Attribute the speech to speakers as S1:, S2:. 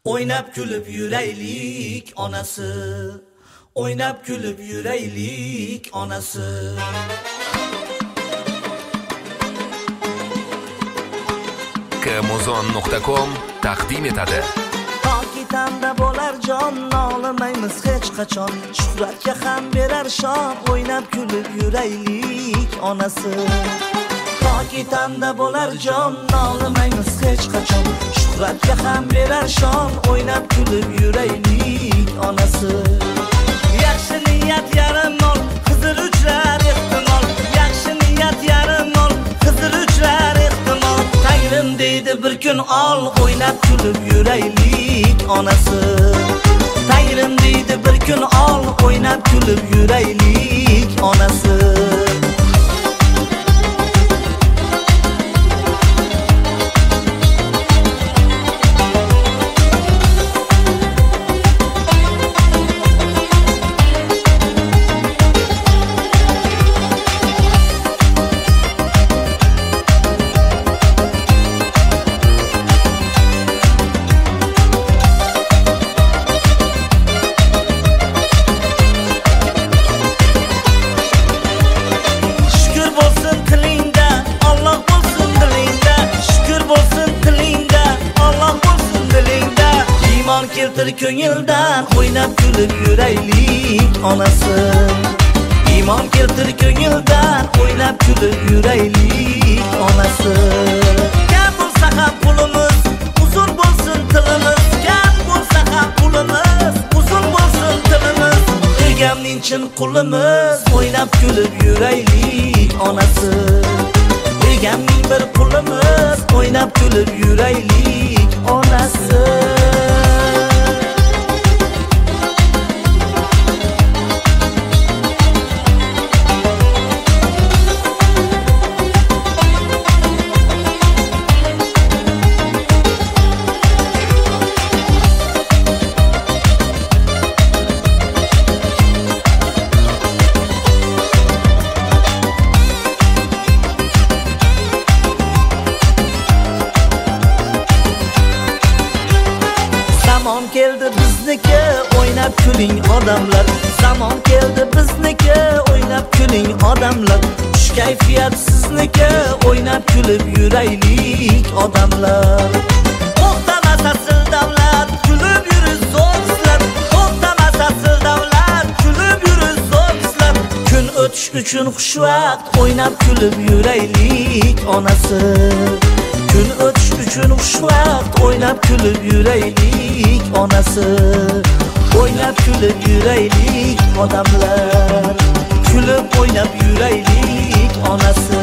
S1: Oynab kulib yuraylik onasi, oynab kulib yuraylik onasi.
S2: kmuzon.com taqdim etadi.
S1: Toki tanda bo'lar jon, nolimaymiz hech qachon. Shuhratga ham berar shon, oynab kulib yuraylik onasi. Toki tanda bo'lar jon, nolimaymiz hech qachon. Shuhratga ham berar shon, oynab kulib yuraylik onasi. Yaxshi niyat yarim mol, qizil uchrar ehtimol. Yaxshi niyat yarim mol, qizil uchrar ehtimol. Tangrim deydi bir kun ol, oynab kulib yuraylik onasi. Tangrim deydi bir kun ol, oynab kulib yuraylik onasi. Keltir ko'ngildan, oynab kulib yuraylik onasi. Iymon keltir ko'ngildan, oynab kulib yuraylik onasi. Kam bo'lsa ham pulimiz, uzun bo'lsin tilimiz. Kam bo'lsa ham pulimiz, uzun bo'lsin tilimiz. Egamning chin qulimiz, oynab kulib yuraylik onasi. Egamning bir qulimiz, oynab kulib yuraylik onasi. Zamon keldi bizniki, oynab kuling odamlar. Zamon keldi bizniki, oynab kuling odamlar. Xush kayfiyat sizniki, oynab kulib yuraylik odamlar. To'xtamasa sil davlat, kulib yuriz zo'rlar. To'xtamasa sil davlat, kulib yuriz zo'rlar. Kun o'tish uchun xushvaqt, oynab kulib yuraylik onasi. Kun o'tish uchun xushvaqt, oynab kulib yuraylik onasi. Oynab kulib yuraylik odamlar. Kulib oynab yuraylik onasi.